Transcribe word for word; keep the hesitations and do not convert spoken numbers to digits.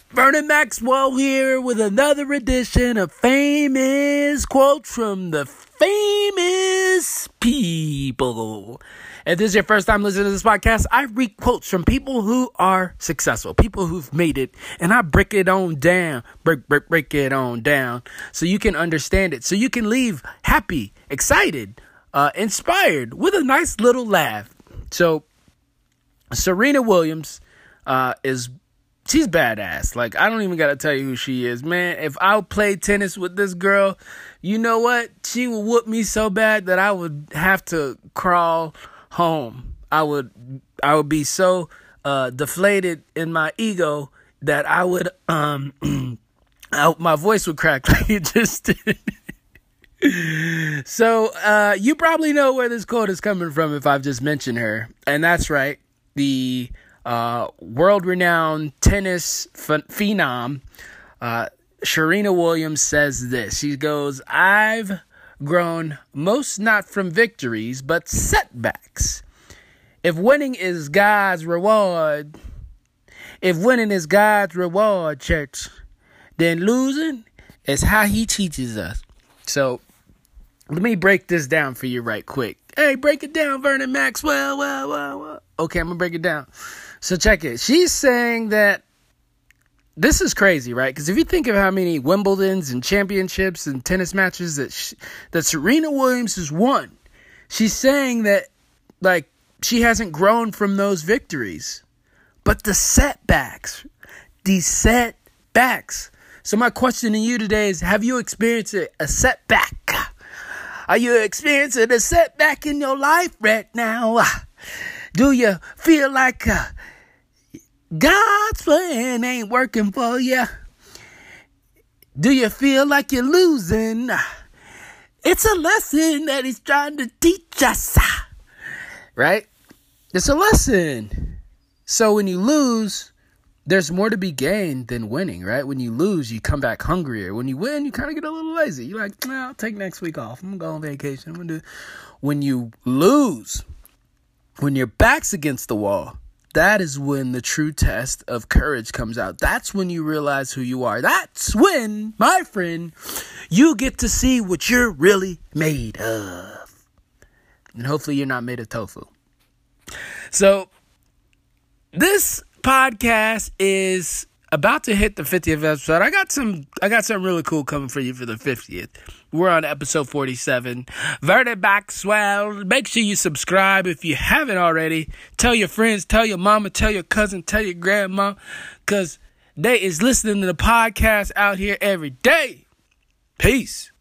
Vernon Maxwell here with another edition of Famous Quotes from the Famous People. If this is your first time listening to this podcast, I read quotes from people who are successful, people who've made it, and I break it on down, break, break, break it on down so you can understand it, so you can leave happy, excited, uh, inspired with a nice little laugh. So Serena Williams uh, is She's badass. Like, I don't even got to tell you who she is, man. If I played tennis with this girl, you know what? She would whoop me so bad that I would have to crawl home. I would I would be so uh, deflated in my ego that I would, um, I, my voice would crack like it just did. So, uh, you probably know where this quote is coming from if I've just mentioned her. And that's right. The Uh, world-renowned tennis ph- phenom, uh, Serena Williams says this. She goes, "I've grown most not from victories, but setbacks. If winning is God's reward, if winning is God's reward, church, then losing is how he teaches us." So, let me break this down for you right quick. Hey, break it down, Vernon Maxwell. Well, well, well. Okay, I'm going to break it down. So check it. She's saying that this is crazy, right? Because if you think of how many Wimbledons and championships and tennis matches that she, that Serena Williams has won, she's saying that, like, she hasn't grown from those victories. But the setbacks, the setbacks. So my question to you today is, have you experienced a setback? Are you experiencing a setback in your life right now? Do you feel like uh, God's plan ain't working for you? Do you feel like you're losing? It's a lesson that he's trying to teach us. Right? It's a lesson. So when you lose, there's more to be gained than winning, right? When you lose, you come back hungrier. When you win, you kind of get a little lazy. You're like, nah, I'll take next week off. I'm going to go on vacation. I'm gonna do. When you lose, when your back's against the wall, that is when the true test of courage comes out. That's when you realize who you are. That's when, my friend, you get to see what you're really made of. And hopefully you're not made of tofu. So, this podcast is about to hit the fiftieth episode. I got some I got something really cool coming for you for the fiftieth. We're on episode forty-seven. Vernon Maxwell. Make sure you subscribe if you haven't already. Tell your friends, tell your mama, tell your cousin, tell your grandma, because they is listening to the podcast out here every day. Peace.